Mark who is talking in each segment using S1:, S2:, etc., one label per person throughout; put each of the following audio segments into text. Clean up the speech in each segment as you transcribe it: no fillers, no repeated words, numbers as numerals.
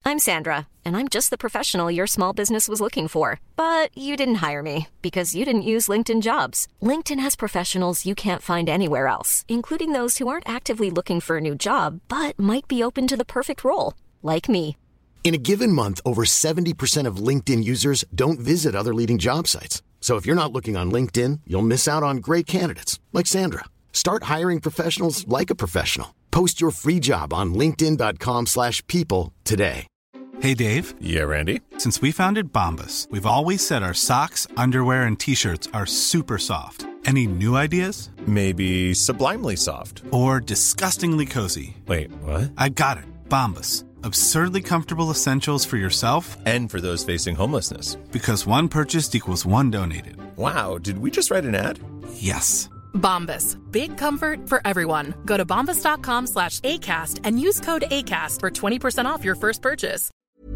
S1: I'm Sandra, and I'm just the professional your small business was looking for. But you didn't hire me because you didn't use LinkedIn Jobs. LinkedIn has professionals you can't find anywhere else, including those who aren't actively looking for a new job, but might be open to the perfect role, like me.
S2: In a given month, over 70% of LinkedIn users don't visit other leading job sites. So if you're not looking on LinkedIn, you'll miss out on great candidates like Sandra. Start hiring professionals like a professional. Post your free job on linkedin.com/people today.
S3: Hey, Dave.
S4: Yeah, Randy.
S3: Since we founded Bombas, we've always said our socks, underwear, and T-shirts are super soft. Any new ideas?
S4: Maybe sublimely soft.
S3: Or disgustingly cozy.
S4: Wait, what?
S3: I got it. Bombas. Absurdly comfortable essentials for yourself
S4: and for those facing homelessness.
S3: Because one purchased equals one donated.
S4: Wow, did we just write an ad?
S3: Yes.
S5: Bombas. Big comfort for everyone. Go to bombas.com/ACAST and use code ACAST for 20% off your first purchase.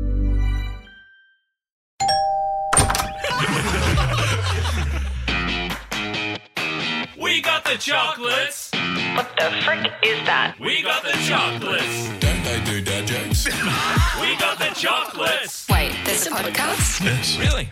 S6: We got the chocolates.
S7: What the frick is that?
S6: We got the chocolates.
S8: Don't they do dad jokes?
S6: We got the chocolates.
S7: Wait, there's a podcast?
S8: Yes.
S6: Really?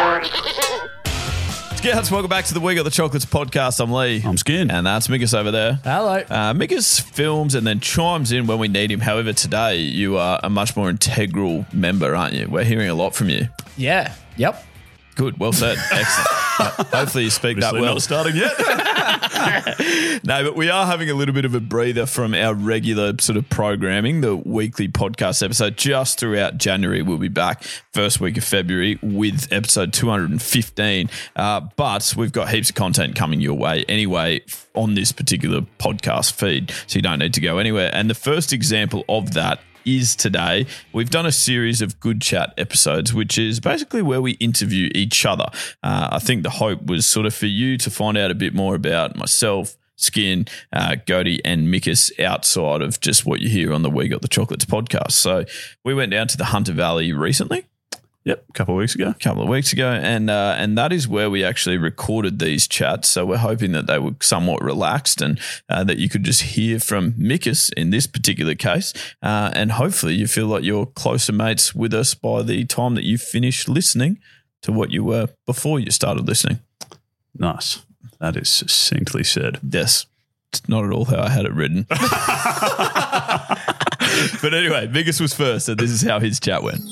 S9: Scouts, welcome back to the We Got the Chocolates podcast. I'm Lee.
S10: I'm Skin.
S9: And that's Mikus over there.
S10: Hello.
S9: Mikus films and then chimes in when we need him. However, today you are a much more integral member, aren't you? We're hearing a lot from you.
S10: Yeah. Yep.
S9: Good. Well said. Excellent. Hopefully you speak that well.
S10: Not starting yet.
S9: No, but we are having a little bit of a breather from our regular sort of programming, the weekly podcast episode. Just throughout January, we'll be back first week of February with episode 215. But we've got heaps of content coming your way anyway on this particular podcast feed, so you don't need to go anywhere. And the first example of that is today. We've done a series of Good Chat episodes, which is basically where we interview each other. I think the hope was sort of for you to find out a bit more about myself, Skin, Goaty and Mikus outside of just what you hear on the We Got the Chocolates podcast. So we went down to the Hunter Valley recently.
S10: Yep, a couple of weeks ago.
S9: And that is where we actually recorded these chats. So we're hoping that they were somewhat relaxed and that you could just hear from Mikus in this particular case. And hopefully you feel like you're closer mates with us by the time that you finish listening to what you were before you started listening.
S10: Nice. That is succinctly said.
S9: Yes. It's not at all how I had it written. But anyway, Mikus was first, and this is how his chat went.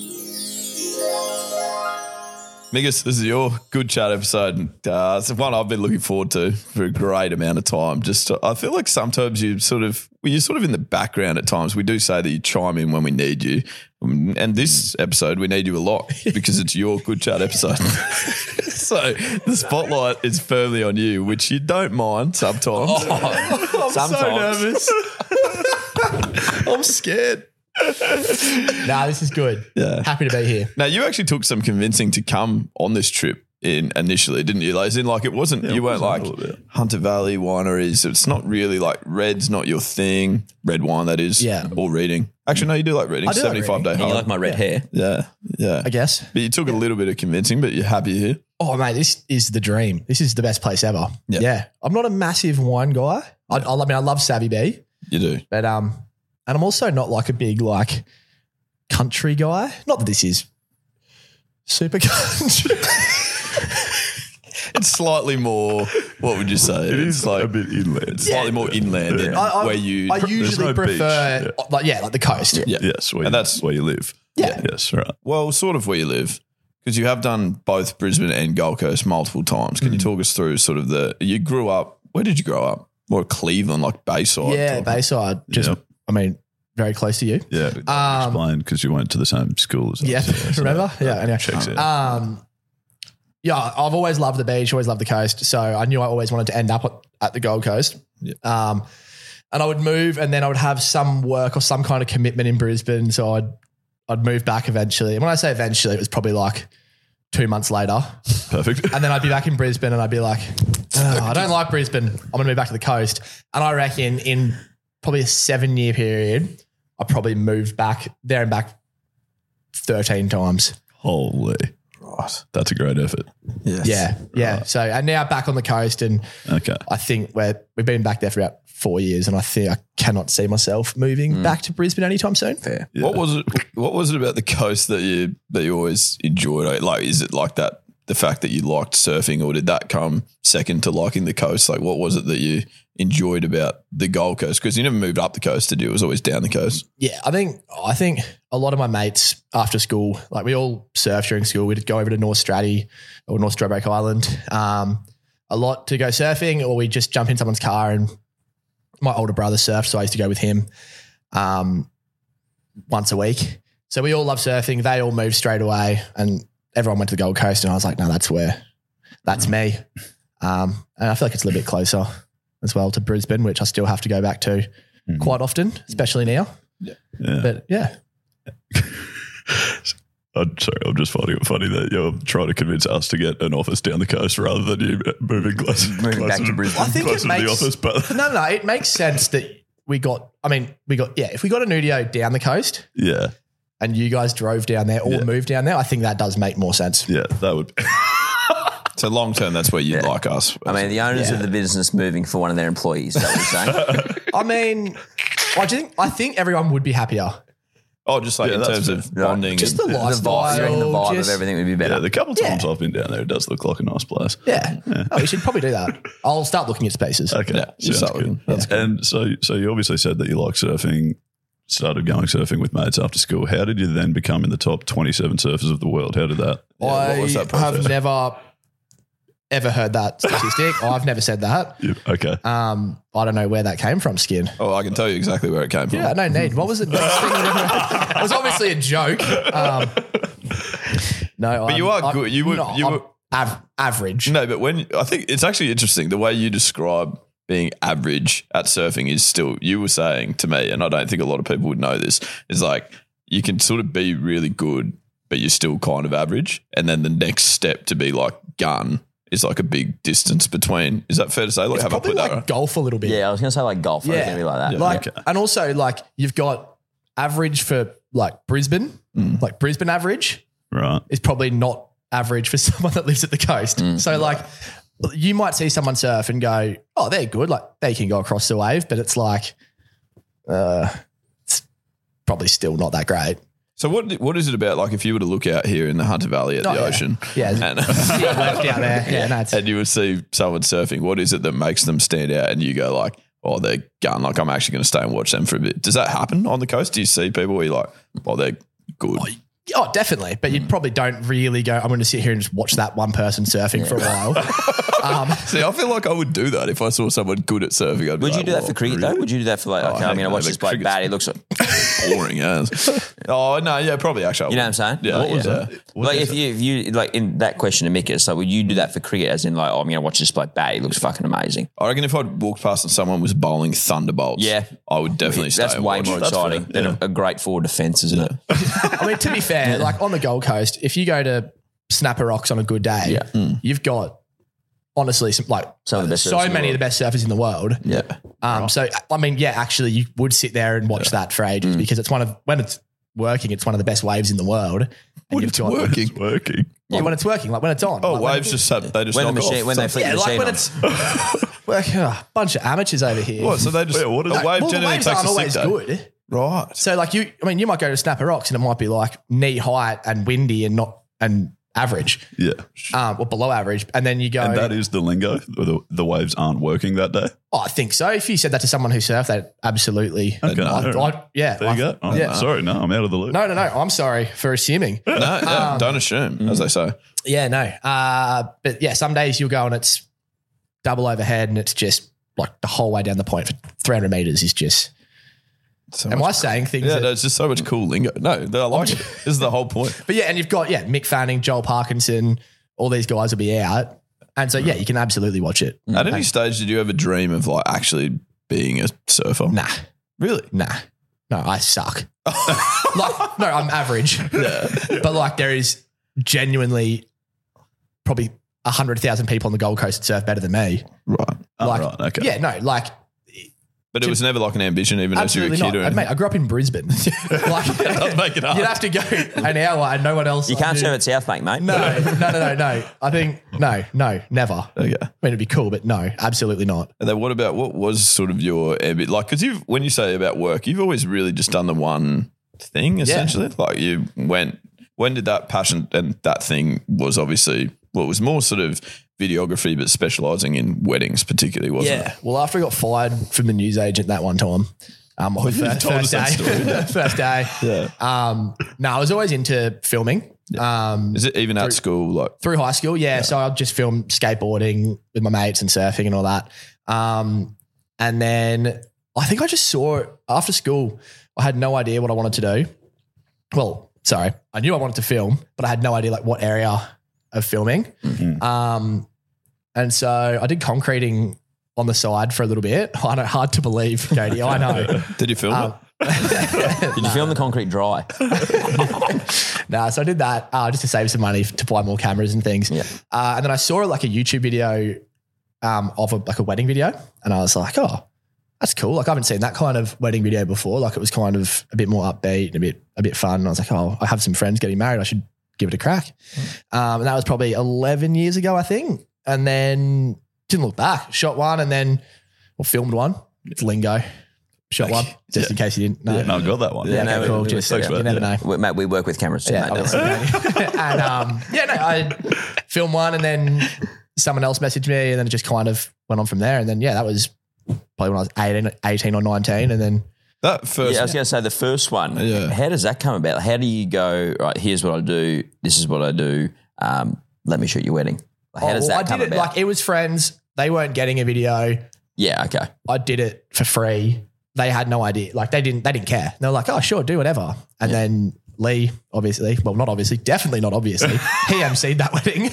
S9: Mikus, this is your Good Chat episode. It's one I've been looking forward to for a great amount of time. I feel like sometimes you're sort of in the background at times. We do say that you chime in when we need you. And this episode, we need you a lot because it's your Good Chat episode. So the spotlight is firmly on you, which you don't mind sometimes.
S10: I'm
S9: sometimes.
S10: so nervous.
S9: I'm scared.
S10: Nah, this is good.
S9: Yeah.
S10: Happy to be here.
S9: Now, you actually took some convincing to come on this trip initially, didn't you? Like, it wasn't, you weren't like Hunter Valley wineries. It's not really like red's not your thing. Red wine, that is.
S10: Yeah.
S9: Or reading. Actually, no, you do like reading.
S10: I do like
S9: 75 day
S10: reading.
S9: hard.
S11: You like my red hair?
S9: Yeah. Yeah.
S10: I guess.
S9: But you took a little bit of convincing, but you're happy here.
S10: Oh, mate, this is the dream. This is the best place ever.
S9: Yeah.
S10: I'm not a massive wine guy. I love Savvy B.
S9: You do.
S10: But, and I'm also not like a big, like, country guy. Not that this is super country.
S9: It's slightly more, what would you say?
S10: It's
S9: like
S10: a bit inland.
S9: It's slightly more inland than where you...
S10: I usually prefer, like the coast.
S9: Yeah.
S10: Yes,
S9: that's
S10: where you live.
S9: Yeah.
S10: Yes, right.
S9: Well, sort of where you live, because you have done both Brisbane and Gold Coast multiple times. Can you talk us through sort of you grew up, where did you grow up? More Cleveland, like Bayside?
S10: Yeah, Bayside. Very close to you.
S8: Yeah. Explain, because you went to the same school as us.
S10: Yeah,
S8: So
S10: remember? Yeah, anyway.
S8: Checks out.
S10: Yeah, I've always loved the beach, always loved the coast. So I knew I always wanted to end up at the Gold Coast.
S9: Yeah.
S10: And I would move and then I would have some work or some kind of commitment in Brisbane. So I'd move back eventually. And when I say eventually, it was probably like 2 months later.
S8: Perfect.
S10: And then I'd be back in Brisbane and I'd be like, I don't like Brisbane. I'm going to move back to the coast. And I reckon in probably a 7-year period, I probably moved back there and back 13 times.
S8: Holy.
S4: Right.
S8: That's a great effort.
S10: Yeah. Right. So, and now back on the coast, and I think we've been back there for about 4 years, and I think I cannot see myself moving back to Brisbane anytime soon.
S11: Fair.
S9: Yeah. What was it about the coast that you always enjoyed? Like, is it like that, the fact that you liked surfing, or did that come second to liking the coast? Like, what was it that you enjoyed about the Gold Coast? Because you never moved up the coast, did you? It was always down the coast.
S10: Yeah, I think a lot of my mates after school, like we all surfed during school. We'd go over to North Stradbroke Island a lot to go surfing, or we'd just jump in someone's car, and my older brother surfed, so I used to go with him once a week. So we all love surfing. They all moved straight away, and everyone went to the Gold Coast, and I was like, no, that's me. And I feel like it's a little bit closer as well to Brisbane, which I still have to go back to quite often, especially now.
S8: Yeah.
S10: But yeah.
S8: I'm just finding it funny that you're trying to convince us to get an office down the coast rather than you moving back to Brisbane.
S10: I think it makes
S8: the office, but
S10: no, it makes sense that if we got a Nudio down the coast, and you guys drove down there or moved down there, I think that does make more sense.
S8: Yeah, that would.
S9: So long term, that's where you'd like us.
S11: I mean, the owners of the business moving for one of their employees. Is that what you're saying?
S10: I mean, I think everyone would be happier.
S9: Oh, just like in terms of bonding.
S10: Just the lifestyle.
S11: The vibe of everything would be better.
S8: Yeah, the couple times I've been down there, it does look like a nice place.
S10: Yeah. Oh, you should probably do that. I'll start looking at spaces.
S8: Okay.
S9: Yeah,
S8: Sounds good. That's good. And so you obviously said that you like surfing, started going surfing with mates after school. How did you then become in the top 27 surfers of the world? How did that?
S10: I
S8: what was that process?
S10: have never ever heard that statistic. I've never said that.
S8: Yeah, okay.
S10: I don't know where that came from, Skin.
S9: Oh, I can tell you exactly where it came from.
S10: Yeah, no need. What was it? It was obviously a joke. No,
S9: but you are good. You were
S10: average.
S9: No, but I think it's actually interesting the way you describe being average at surfing is still, you were saying to me, and I don't think a lot of people would know this, is like you can sort of be really good, but you're still kind of average. And then the next step to be like gun is like a big distance between. Is that fair to say? Like,
S10: it's
S9: have
S10: probably
S9: I put
S10: like
S9: that right?
S10: golf a little bit.
S11: Yeah, I was going to say like golf.
S10: Yeah.
S11: It's going to be like that.
S9: Yeah.
S10: Like,
S9: Okay.
S10: and also like you've got average for like Brisbane, like Brisbane average
S8: Right.
S10: is probably not average for someone that lives at the coast. So like you might see someone surf and go, oh, they're good. Like they can go across the wave, but it's like, it's probably still not that great.
S9: So what is it about, like, if you were to look out here in the Hunter Valley at the ocean and,
S10: left out there. Yeah, no,
S9: and you would see someone surfing, what is it that makes them stand out and you go like, oh, they're gun, like I'm actually going to stay and watch them for a bit. Does that happen on the coast? Do you see people where you're like, oh, they're good?
S10: Oh, definitely. But you probably don't really go, I'm going to sit here and just watch that one person surfing for a while.
S9: See, I feel like I would do that if I saw someone good at surfing.
S11: Would you do that for cricket though? Would you do that for like, okay, I'm going to watch this bloke bat. He looks like
S9: boring as. Oh, no, yeah, probably actually.
S11: You know what I'm saying?
S9: Yeah.
S11: What was that? Like if you like in that question to Mick, it's like, would you do that for cricket as in like, oh, I'm going to watch this bloke bat. He looks fucking amazing.
S9: I reckon if I'd walked past and someone was bowling thunderbolts, I would definitely stay
S11: That's
S9: and
S11: way
S9: watch.
S11: more exciting than a great forward defence, isn't it?
S10: I mean, to be fair, like on the Gold Coast, if you go to Snapper Rocks on a good day, you've got honestly some of the best so many of the best surfers in the world.
S11: Yeah.
S10: So I mean, yeah, actually, you would sit there and watch that for ages because it's when it's working, it's one of the best waves in the world.
S9: When it's working.
S10: Yeah, when it's working, like when it's on.
S9: Oh,
S10: like
S9: waves just knock off.
S11: When they flick the machine
S10: when it's working, a bunch of amateurs over here.
S9: What? So they just
S8: what is
S9: a wave
S10: the
S9: generally
S10: waves
S9: takes
S10: aren't
S9: a
S10: always
S9: sick day.
S10: good.
S9: Right.
S10: So like you might go to Snapper Rocks and it might be like knee height and windy and average.
S8: Yeah.
S10: Or below average. And then you go.
S8: And that is the lingo. The waves aren't working that day.
S10: Oh, I think so. If you said that to someone who surfed, they'd absolutely.
S8: Okay.
S10: Yeah.
S8: There you go. Oh, sorry. No, I'm out of the loop.
S10: No. I'm sorry for assuming.
S9: No, don't assume, as they say.
S10: Yeah, no. But yeah, some days you'll go and it's double overhead and it's just like the whole way down the point for 300 meters is just. Am I saying things?
S9: Yeah, no, it's just so much cool lingo. No, I like it. This is the whole point.
S10: But yeah, and you've got, Mick Fanning, Joel Parkinson, all these guys will be out. And so, yeah, you can absolutely watch it.
S9: At any stage, did you ever dream of like actually being a surfer?
S10: Nah.
S9: Really?
S10: Nah. No, I suck. No, I'm average. Yeah. But like there is genuinely probably 100,000 people on the Gold Coast that surf better than me.
S9: Right.
S10: Like,
S8: right. Okay.
S10: Yeah, no, like
S9: But it was never like an ambition, even as you were a
S10: Absolutely
S9: kid.
S10: not.
S9: Or
S10: Mate, I grew up in Brisbane. Like,
S9: does make it hard.
S10: You'd have to go an hour and no one else.
S11: You can't
S10: knew.
S11: serve at South Bank, mate.
S10: No. I think no, never.
S9: Okay.
S10: I mean, it'd be cool, but no, absolutely not.
S9: And then what was sort of your ambit? Like, because when you say about work, you've always really just done the one thing, essentially. Like you when did that passion and that thing was obviously, well, it was more sort of videography, but specialising in weddings particularly, wasn't it?
S10: Well, after I got fired from the newsagent that one time, first day.
S9: Yeah.
S10: No, I was always into filming.
S9: Is it even at school? Like
S10: Through high school, yeah. So I'd just film skateboarding with my mates and surfing and all that. And then I think I just saw after school, I had no idea what I wanted to do. Well, sorry, I knew I wanted to film, but I had no idea like what area of filming.
S9: Mm-hmm.
S10: And so I did concreting on the side for a little bit. I know, hard to believe, Katie. I know.
S9: Did you film it?
S11: Did you film the concrete dry?
S10: No, so I did that just to save some money to buy more cameras and things.
S11: Yeah.
S10: And then I saw like a YouTube video of a wedding video, and I was like, oh, that's cool. Like I haven't seen that kind of wedding video before. Like it was kind of a bit more upbeat and a bit fun. And I was like, oh, I have some friends getting married. I should give it a crack. And that was probably 11 years ago, I think. And then didn't look back. Shot one and then filmed one. It's lingo. Shot one, just in case you didn't know.
S8: Yeah, no, I got that one.
S10: Yeah,
S11: no,
S10: cool.
S11: we-
S10: Just,
S11: we-
S10: you never know.
S11: Mate, we work with cameras too, mate.
S10: obviously. And I filmed one and then someone else messaged me and then it just kind of went on from there. And then, that was probably when I was 18 or 19. And then
S9: That first
S11: I was going to say the first one.
S9: Yeah.
S11: How does that come about? How do you go, right, here's what I do. This is what I do. Let me shoot your wedding. How does that come
S10: I did it
S11: about?
S10: like it was friends. They weren't getting a video.
S11: Yeah. Okay.
S10: I did it for free. They had no idea. Like they didn't care. They were like, oh, sure, do whatever. And then Lee, obviously, well, not obviously, definitely not obviously, he emceed that wedding.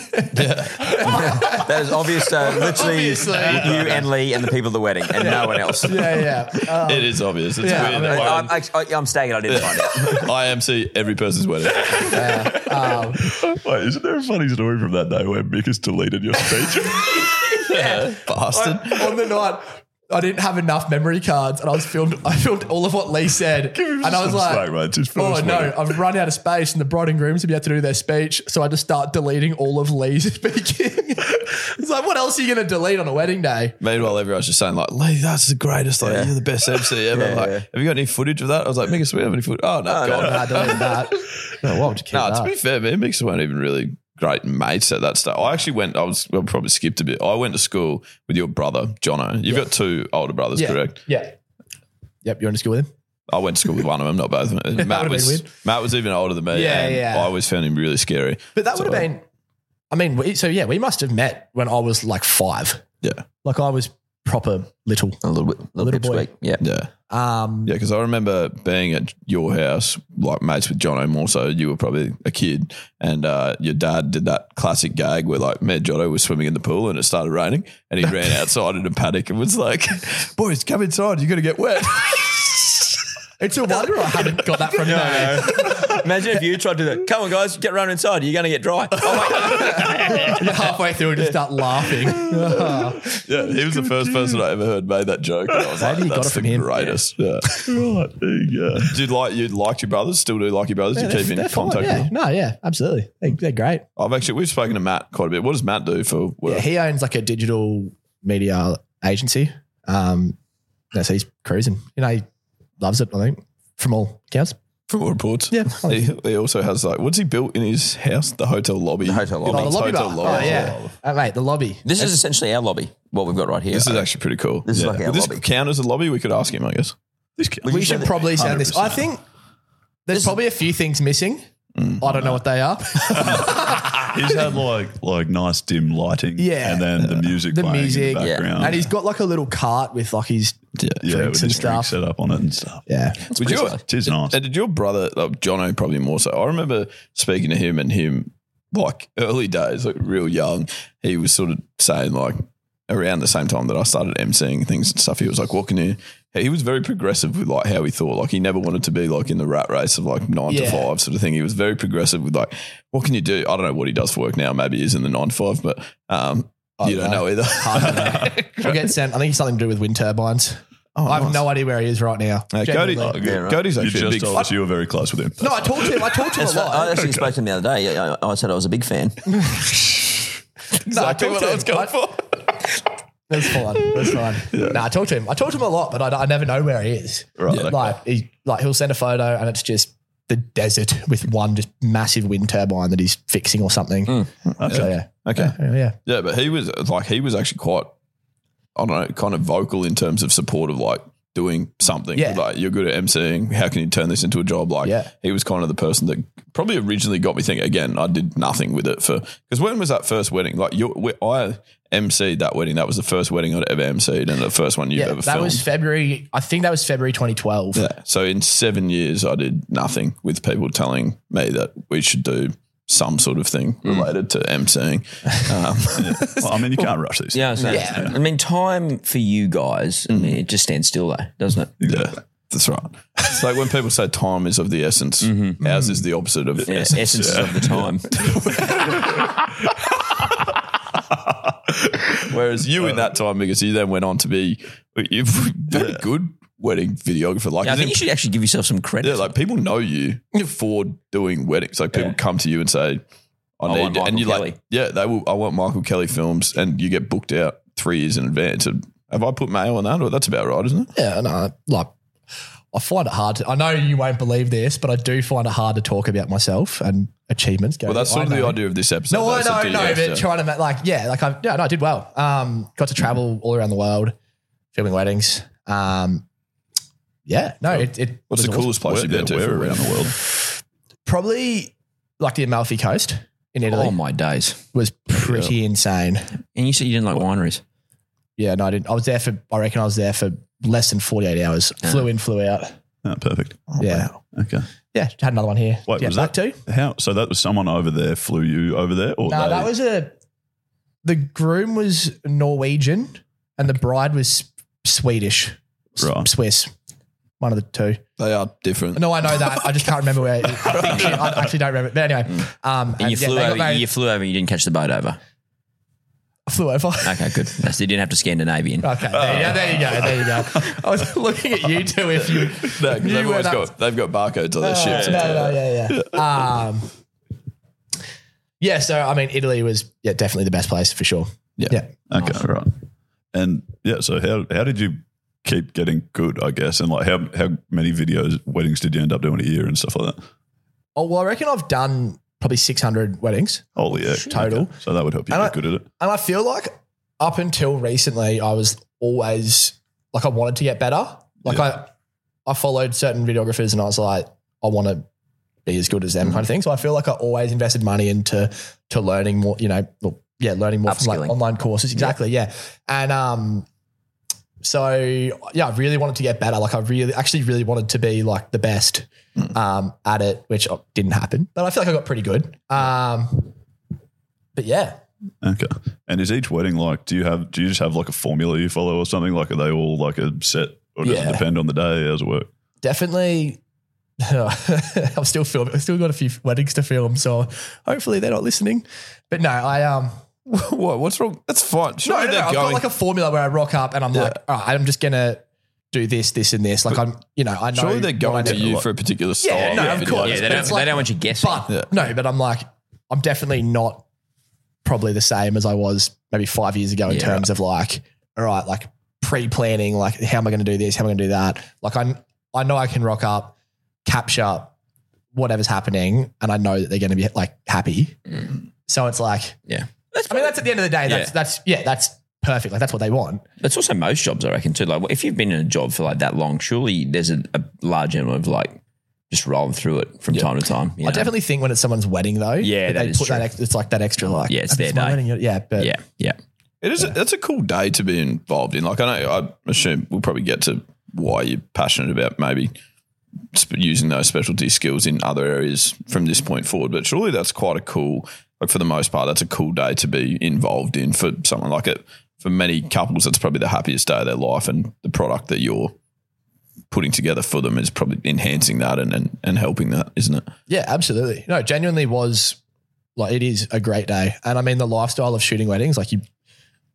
S11: That is obvious. Literally,
S10: Obviously.
S11: you and Lee and the people at the wedding, and no one else.
S10: Yeah.
S9: it is obvious. It's
S10: Yeah,
S9: weird.
S10: I mean,
S11: I'm staying. I didn't find it.
S9: I MC every person's wedding.
S8: Wait, isn't there a funny story from that day where Mick has deleted your speech?
S9: Bastard.
S10: On the night, I didn't have enough memory cards, and I filmed all of what Lee said, and I was
S8: some
S10: like,
S8: slack, mate. It's his
S10: "Oh
S8: first
S10: no,
S8: wedding."
S10: I've run out of space, and the bride and grooms will be able to do their speech." So I just start deleting all of Lee's speaking. It's like, what else are you going to delete on a wedding day?
S9: Meanwhile, everyone's just saying like, Lee, that's the greatest. Like, you're the best MC ever. Like, have you got any footage of that? I was like, Mick, we have any footage? Oh, no, God.
S10: Nah, deleted that. No, what would you keep
S9: No,
S10: that?
S9: to be fair, me and Mick weren't even really great mates at that stage. I actually probably skipped a bit. I went to school with your brother, Jono. You've got two older brothers, correct?
S10: Yeah. Yep, you went to school with him?
S9: I went to school with one of them, not both of them.
S10: That
S9: Matt
S10: would've been
S9: was
S10: weird.
S9: Matt was even older than me.
S10: Yeah,
S9: and
S10: yeah.
S9: I always found him really scary.
S10: But that would have been, I mean, we must have met when I was like 5.
S9: Yeah.
S10: Like I was proper little.
S11: A little bit
S10: boy.
S11: sweet. Yeah.
S9: Yeah. Yeah, because I remember being at your house, like mates with Jono more so. You were probably a kid, and your dad did that classic gag where like me and Jono were swimming in the pool and it started raining, and he ran outside in a panic and was like, "Boys, come inside! You're gonna get wet."
S10: It's a wonder I haven't got that from you.
S11: Imagine if you tried to do that. Come on, guys, get around inside. You're going to get dry. Oh,
S10: You're halfway through and just start laughing.
S9: Yeah, he was the first person I ever heard made that joke. And I was like,
S10: Maybe you got
S9: that's
S10: it from
S9: the
S10: him.
S9: greatest. Yeah.
S8: Right, there you go.
S9: You liked your brothers? Still do like your brothers? You keep in
S10: They're fine,
S9: contact with
S10: yeah.
S9: them?
S10: No, yeah, absolutely. They're great.
S9: We've spoken to Matt quite a bit. What does Matt do for work?
S10: Yeah, he owns like a digital media agency. So he's cruising. He loves it, I think, from all accounts.
S9: From all reports.
S10: Yeah.
S9: He also has what's he built in his house? The hotel lobby.
S11: The hotel lobby.
S10: Oh, the lobby
S9: Hotel
S10: bar.
S9: lobby.
S10: Oh, yeah. Mate, the lobby.
S11: This is essentially our lobby, what we've got right here.
S9: This is actually pretty cool.
S11: This is like our
S9: Would this
S11: lobby.
S9: count as a lobby? We could ask him, I guess.
S10: We should probably send this.
S8: 100%.
S10: I think there's probably a few things missing. I don't know what they are.
S8: He's had like nice dim lighting,
S10: Yeah.
S8: and then the music, playing in the background,
S10: And he's got like a little cart with like his
S8: yeah, with
S10: drinks and
S8: his drink
S10: stuff.
S8: set up on it and stuff.
S10: Yeah.
S8: It is nice.
S9: And did your brother, Jono, probably more so? I remember speaking to him like early days, like real young. He was sort of saying like around the same time that I started emceeing things and stuff. He was like, "What can you?" He was very progressive with like how he thought. Like he never wanted to be like in the rat race of like 9 to 5 sort of thing. He was very progressive with like, what can you do? I don't know what he does for work now. Maybe he's in the 9 to 5, but you don't know either.
S10: I get sent. I think it's something to do with wind turbines. I have no idea where he is right now.
S9: Cody's
S8: You
S9: actually a
S8: just
S9: big
S8: told us you were very close with him.
S10: No, I talked to him. I talked to him a lot.
S11: I actually spoke to him the other day. I said I was a big fan.
S9: Exactly what I was going for.
S10: That's fine. That's fine.
S8: Yeah.
S10: No, I talked to him. I talked to him a lot, but I never know where he is.
S8: Right, okay.
S10: He'll send a photo and it's just the desert with one just massive wind turbine that he's fixing or something.
S8: Okay.
S10: So yeah.
S9: Okay.
S10: Yeah.
S9: But he was actually quite, I don't know, kind of vocal in terms of support of like doing something.
S10: Yeah.
S9: Like, you're good at emceeing. How can you turn this into a job? Like, he was kind of the person that probably originally got me thinking. Again, I did nothing with it because when was that first wedding? Like, I emceed that wedding. That was the first wedding I'd ever emceed and the first one you've ever filmed.
S10: That was February. I think that was February 2012.
S9: Yeah. So in 7 years, I did nothing with people telling me that we should do some sort of thing related to emceeing.
S8: Well, I mean, you can't rush these.
S11: Yeah, I mean, time for you guys, I mean, it just stands still though, doesn't it?
S8: Exactly.
S9: Yeah, that's right. It's like when people say time is of the essence, ours is the opposite of essence.
S11: Essence of the time.
S9: Whereas you in that time, because you then went on to be very good wedding videographer. Like,
S11: I think you should actually give yourself some credit.
S9: Yeah, like people know you for doing weddings. Like people come to you and say, I
S11: want Michael
S9: and you
S11: Kelly.
S9: like, yeah, they will. I want Michael Kelly films, and you get booked out 3 years in advance. And have I put mail on that? Or that's about right, isn't it?
S10: Yeah, no, like I find it hard to, I know you won't believe this, but I do find it hard to talk about myself and achievements.
S9: Well, that's sort of the idea of this episode.
S10: No, I
S9: though,
S10: know, but trying to I did well. Got to travel all around the world, filming weddings. It
S9: What's the coolest place you've been to
S8: where
S9: for a
S8: around
S9: wedding?
S8: the world?
S10: Probably like the Amalfi Coast in Italy.
S11: Oh my days.
S10: Was pretty insane.
S11: And you said you didn't like wineries.
S10: Yeah, no, I didn't. I reckon I was there for less than 48 hours. Flew in, flew out.
S8: Oh, perfect.
S10: Yeah.
S8: Wow. Okay.
S10: Yeah, had another one here.
S8: Wait, was that
S10: too?
S8: How? So that was someone over there flew you over there? Or
S10: No, that was the groom was Norwegian and the bride was Swedish.
S8: Right.
S10: Swiss. One of the two.
S9: They are different.
S10: No, I know that. I just can't remember where. I actually don't remember. But anyway.
S11: And you flew over. You flew over. You didn't catch the boat over.
S10: I flew over.
S11: Okay, good. So you didn't have to Scandinavian.
S10: Okay, there you go. I was looking at you two if you.
S9: No, because they've got barcodes on their ships.
S10: Yeah. So I mean, Italy was definitely the best place for sure. Yeah.
S8: Okay, right. And so how did you keep getting good, I guess? And like how many weddings did you end up doing a year and stuff like that?
S10: Oh, well, I reckon I've done probably 600 weddings.
S8: Holy heck.
S10: Total.
S8: Okay. So that would help you get good at it.
S10: And I feel like up until recently, I was always like, I wanted to get better. Like I followed certain videographers and I was like, I want to be as good as them kind of thing. So I feel like I always invested money into learning more, learning more from like online courses. Exactly. Yeah. And, I really wanted to get better. Like I really wanted to be like the best at it, which didn't happen, but I feel like I got pretty good. But yeah.
S8: Okay. And is each wedding like, do you just have like a formula you follow or something? Like, are they all like a set or does it depend on the day? How does it work?
S10: Definitely. I'm still filming. I've still got a few weddings to film, so hopefully they're not listening. But no,
S9: What? What's wrong? That's fine.
S10: No, I've got like a formula where I rock up and I'm like, all right, I'm just gonna do this, this, and this. Like I know.
S9: Surely they're going to you for a particular style.
S10: Yeah, no, of course.
S11: Yeah, they don't want you guessing.
S10: But but I'm like, I'm definitely not probably the same as I was maybe 5 years ago in terms of like, all right, like pre-planning, like how am I going to do this? How am I going to do that? Like I know I can rock up, capture whatever's happening, and I know that they're going to be like happy. So it's like, that's at the end of the day. That's perfect. Like that's what they want.
S11: That's also most jobs, I reckon, too. Like if you've been in a job for like that long, surely there's a large element of like just rolling through it from time to time.
S10: I definitely think when it's someone's wedding though,
S11: that
S10: they
S11: is
S10: put
S11: true.
S10: that. It's like that extra like
S11: it's their day.
S10: wedding. Yeah, but
S11: Yeah.
S9: It is. That's a cool day to be involved in. Like I assume we'll probably get to why you're passionate about maybe using those specialty skills in other areas from this point forward. But surely that's quite a cool. Like for the most part, that's a cool day to be involved in for someone like it. For many couples, that's probably the happiest day of their life, and the product that you're putting together for them is probably enhancing that and helping that, isn't it?
S10: Yeah, absolutely. No, genuinely was like, it is a great day. And I mean, the lifestyle of shooting weddings, like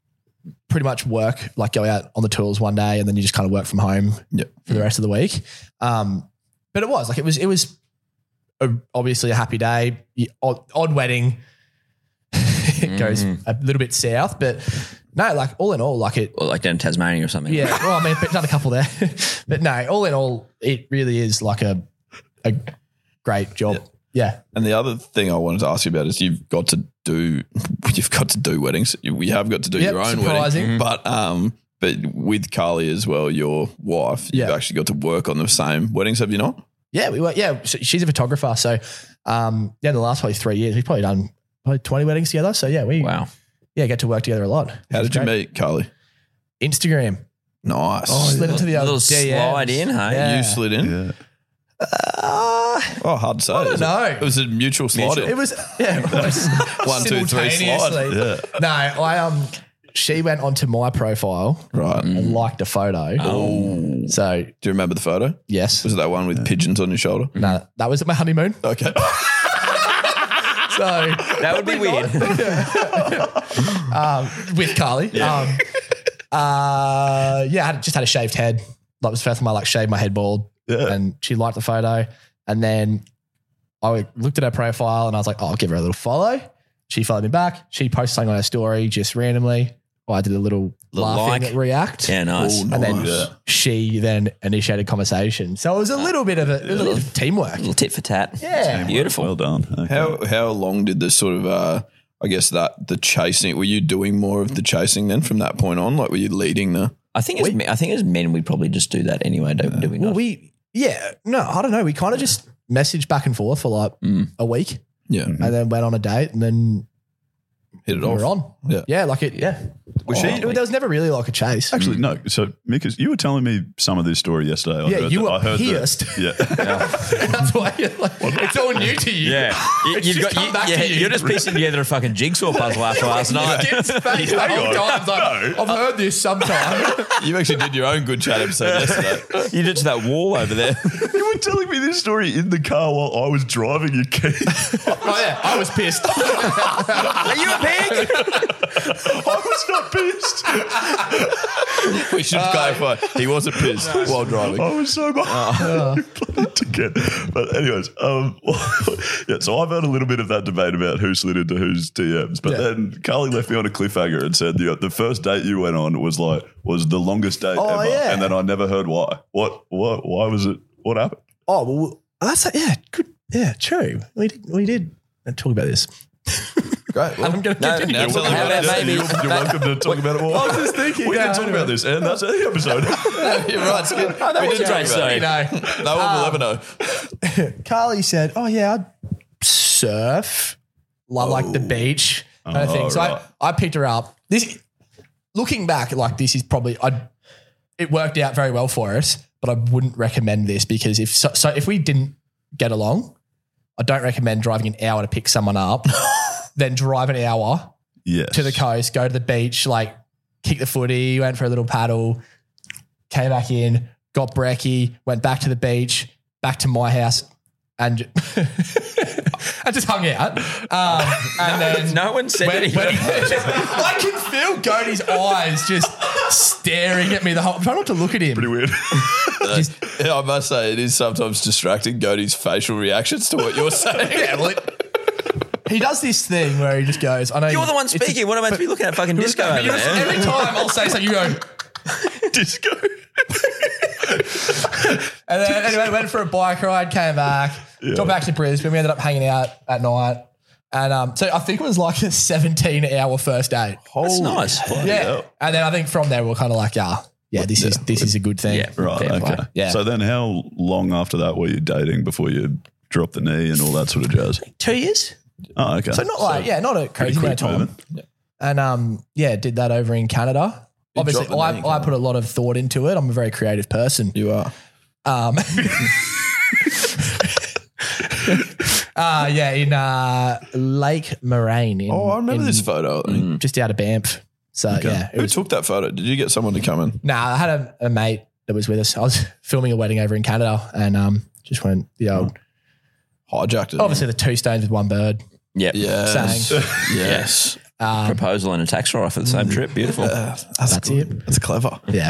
S10: pretty much work, like go out on the tools one day and then you just kind of work from home for the rest of the week. But it was obviously a happy day. Odd wedding. It goes a little bit south, but no, like all in all, like it.
S11: Or like down in Tasmania or something.
S10: Yeah. Well, I mean, done a couple there, but no, all in all, it really is like a great job. Yeah.
S9: And the other thing I wanted to ask you about is you've got to do weddings. We have got to do your own wedding, but with Carly as well, your wife, you've actually got to work on the same weddings, have you not?
S10: Yeah, we were. Yeah, so she's a photographer, so the last probably 3 years, we've probably done 20 weddings together. So get to work together a lot.
S9: How did you meet Carly?
S10: Instagram.
S9: Nice.
S10: Slid into the
S11: little
S10: DMs.
S11: slide in, hey?
S10: Yeah.
S9: You slid in?
S8: Yeah.
S9: Hard to say.
S10: I don't know.
S9: It was a mutual slide.
S10: It was 1, 2, 3 slide.
S8: Yeah.
S10: No, she went onto my profile and liked a photo.
S9: Oh.
S10: So
S9: do you remember the photo?
S10: Yes.
S9: Was it that one with pigeons on your shoulder?
S10: No, that was at my honeymoon.
S9: Okay.
S10: So
S11: that would be weird.
S10: With Carly.
S11: Yeah.
S10: I just had a shaved head. That was the first time I shaved my head bald. Yeah. And she liked the photo. And then I looked at her profile and I was like, I'll give her a little follow. She followed me back. She posted something on her story just randomly. I did a little laughing react.
S11: Yeah, nice.
S10: And then she then initiated conversation. So it was a little bit of teamwork. A
S11: little tit for tat.
S10: Yeah.
S11: Beautiful.
S8: Well done. Okay.
S9: How long did this sort of, the chasing, were you doing more of the chasing then from that point on? Like, were you leading the?
S11: I think as men, we probably just do that anyway, do we not?
S10: Well, I don't know. We kind of just messaged back and forth for a week.
S9: Yeah.
S10: And then went on a date and then
S9: hit it off.
S10: We're on.
S9: Yeah.
S10: Yeah, there was never really like a chase.
S8: Actually, no. So, Mick, you were telling me some of this story yesterday.
S10: I heard pierced.
S8: Yeah.
S10: That's why it's all new to you.
S11: Yeah. You're just piecing together a fucking jigsaw puzzle after last night.
S10: I've heard this sometime.
S9: You actually did your own good chat episode yesterday.
S11: You ditched that wall over there.
S8: You were telling me this story in the car while I was driving your Keith.
S10: Oh, yeah. I was pissed.
S11: Are you a pig?
S8: I was not pissed.
S9: We should clarify. He wasn't pissed while driving.
S8: I was so bloody ticket. But anyways, so I've had a little bit of that debate about who slid into whose DMs. But then Carly left me on a cliffhanger and said the first date you went on was the longest date ever.
S10: Yeah.
S8: And then I never heard why. Why was it? What happened?
S10: Oh, well, that's good. Yeah, true. We did talk about this.
S9: Great. Well,
S10: I'm going to continue.
S8: You're welcome to talk about it more.
S10: I was just thinking.
S8: We didn't talk about this, and that's the episode.
S9: You're right. We didn't talk about it. No one will ever know.
S10: Carly said, "Oh yeah, I'd surf, like the beach kind of thing." So
S8: right.
S10: I picked her up. This, looking back, this is probably it worked out very well for us, but I wouldn't recommend this because if we didn't get along, I don't recommend driving an hour to pick someone up. Then drive an hour to the coast, go to the beach, kick the footy, went for a little paddle, came back in, got brekkie, went back to the beach, back to my house, and I just hung out. And then
S11: no one said anything.
S10: I can feel Godey's eyes just staring at me the whole. I'm trying not to look at him.
S8: Pretty weird.
S9: I must say it is sometimes distracting. Godey's facial reactions to what you're saying.
S10: He does this thing where he just goes, I know
S11: you're the one speaking. What am I meant to be looking at? Fucking disco over there.
S10: Every time I'll say something, you go,
S8: disco.
S10: And then anyway, went for a bike ride, came back, got back to Brisbane. We ended up hanging out at night. And so I think it was like a 17-hour first date.
S11: That's nice.
S10: Yeah. And then I think from there we were kind of like, this is a good thing.
S11: Yeah.
S8: Right. Okay.
S10: Yeah.
S8: So then how long after that were you dating before you dropped the knee and all that sort of jazz?
S10: 2 years.
S8: Oh, okay.
S10: So not a crazy amount of time.
S8: Yeah.
S10: And did that over in Canada. Obviously, I put a lot of thought into it. I'm a very creative person.
S9: You are.
S10: In Lake Moraine.
S9: I remember this photo.
S10: Just out of Banff. So,
S9: Who took that photo? Did you get someone to come in?
S10: Nah, I had a mate that was with us. I was filming a wedding over in Canada and just went the old...
S9: Hijacked it.
S10: Obviously, the two stones with one bird.
S11: Yep.
S9: Yes.
S10: Saying.
S9: Yes.
S11: Proposal and a tax write-off for the same trip. Beautiful.
S10: That's it.
S8: That's clever.
S10: Yeah.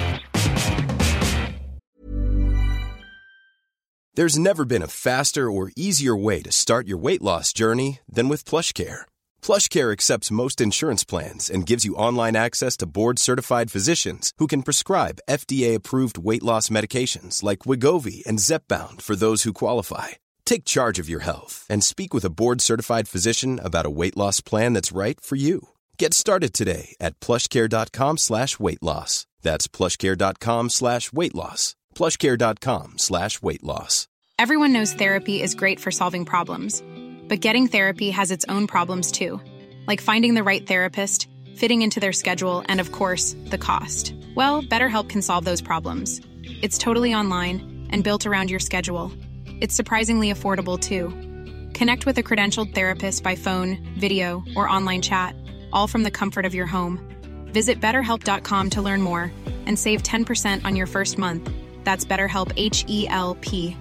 S12: There's never been a faster or easier way to start your weight loss journey than with PlushCare. PlushCare accepts most insurance plans and gives you online access to board-certified physicians who can prescribe FDA-approved weight loss medications like Wegovy and Zepbound for those who qualify. Take charge of your health and speak with a board-certified physician about a weight loss plan that's right for you. Get started today at plushcare.com/weight loss. That's plushcare.com/weight loss. plushcare.com/weight loss.
S13: Everyone knows therapy is great for solving problems, but getting therapy has its own problems too, like finding the right therapist, fitting into their schedule, and of course, the cost. Well, BetterHelp can solve those problems. It's totally online and built around your schedule. It's surprisingly affordable too. Connect with a credentialed therapist by phone, video, or online chat, all from the comfort of your home. Visit BetterHelp.com to learn more and save 10% on your first month. That's BetterHelp, H-E-L-P.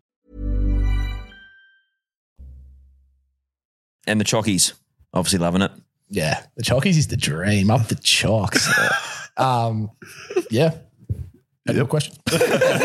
S11: And the Chockies, obviously loving it.
S10: Yeah, the Chockies is the dream. Up the Chocks. Yeah. Yep. Question.
S8: No,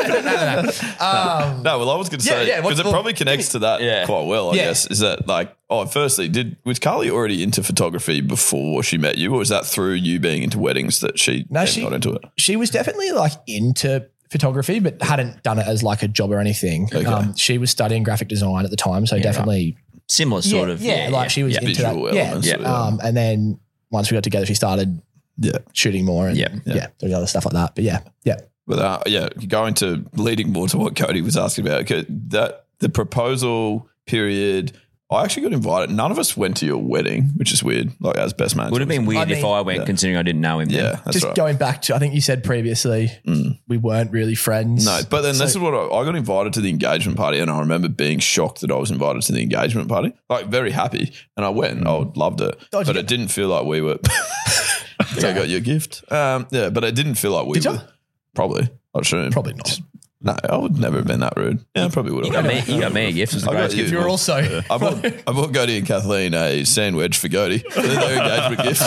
S8: well, I was going to say, because it probably connects to that quite well, I guess, is that like, firstly, was Carly already into photography before she met you, or was that through you being into weddings that she got into it?
S10: She was definitely like into photography, but hadn't done it as like a job or anything. Okay. She was studying graphic design at the time, so definitely...
S11: Right. Similar sort of.
S10: Yeah, like she was into
S8: visual
S10: that.
S8: Elements,
S10: and then once we got together, she started shooting more and doing other stuff like that. But yeah.
S8: But going to leading more to what Cody was asking about, that the proposal period, I actually got invited. None of us went to your wedding, which is weird, like as best man.
S11: Would have been weird if I went, considering I didn't know him.
S8: Yeah, that's
S10: just
S8: right.
S10: Going back to, I think you said previously, we weren't really friends.
S8: No, but then this is what I got invited to the engagement party, and I remember being shocked that I was invited to the engagement party. Like very happy, and I went and I loved it, but it didn't feel like we were. So I got you a gift. But it didn't feel like we were. Probably, I assume.
S10: Probably not.
S8: No, I would never have been that rude. Yeah, I probably would have.
S11: You got me a gift.
S10: I got you. You're also.
S8: I bought Gody and Kathleen a sandwich for Gody for their engagement gift.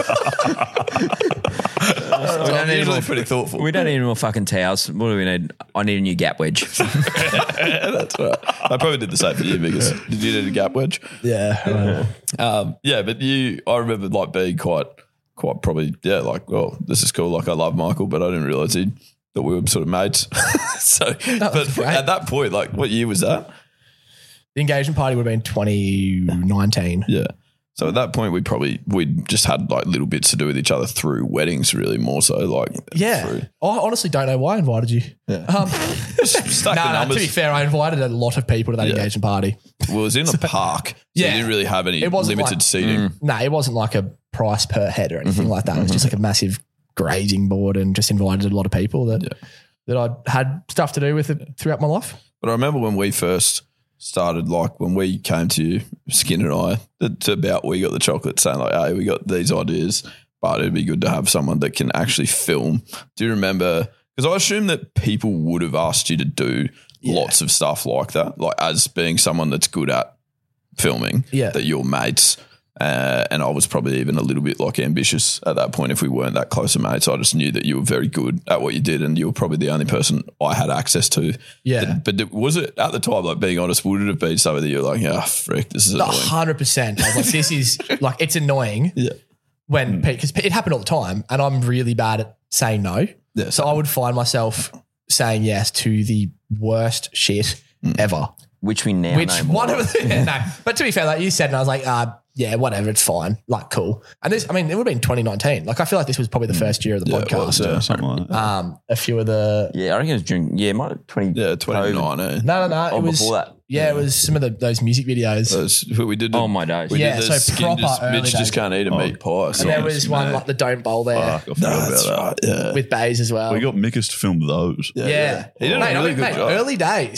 S8: I'm usually pretty thoughtful.
S11: We don't need any more fucking towels. What do we need? I need a new gap wedge.
S8: That's right. I probably did the same for you because did you need a gap wedge?
S10: Yeah.
S8: But I remember like being quite probably, like, well, this is cool. Like I love Michael, but I didn't realise that we were sort of mates. But at that point, like what year was that?
S10: The engagement party would have been 2019.
S8: Yeah. So at that point, we just had like little bits to do with each other through weddings, really more so. Like
S10: I honestly don't know why I invited you.
S8: Yeah. Stack the numbers.
S10: To be fair, I invited a lot of people to that engagement party.
S8: Well, it was in a park, so you didn't really have any limited seating.
S10: No, it wasn't like a price per head or anything like that. It was just like a massive grazing board, and just invited a lot of people that I had stuff to do with it throughout my life.
S8: But I remember when we first started, like when we came to you, Skin and I, to about We Got the Chocolate, saying like, hey, we got these ideas, but it'd be good to have someone that can actually film. Do you remember? Because I assume that people would have asked you to do lots of stuff like that, like as being someone that's good at filming, that your mates. And I was probably even a little bit like ambitious at that point if we weren't that close of mates. I just knew that you were very good at what you did, and you were probably the only person I had access to.
S10: Yeah.
S8: But was it at the time, like being honest, would it have been something that you're like, frick, this is annoying?
S10: 100%. I was like, this is like, it's annoying when, because it happened all the time, and I'm really bad at saying no. Yeah, so I would find myself saying yes to the worst shit ever.
S11: Which we now know more.
S10: No, but to be fair, like you said, and I was like, yeah, whatever, it's fine. Like, cool. And this, I mean, it would have been 2019. Like, I feel like this was probably the first year of the podcast.
S8: It was, something like that.
S10: A few of the...
S11: Yeah, I reckon it was during... Yeah, it might have
S8: 2019.
S10: No. It was...
S11: before that.
S10: Yeah, it was some of those music videos.
S8: We did.
S11: My days.
S8: We did
S10: so proper early
S8: Mitch
S10: days.
S8: just can't eat a meat pie.
S10: And there was one like the Don't Bowl there.
S8: I forgot about that. Yeah.
S10: With Bays as well.
S14: We got Mickers to film those.
S8: Yeah. He did a really good job.
S10: Early days.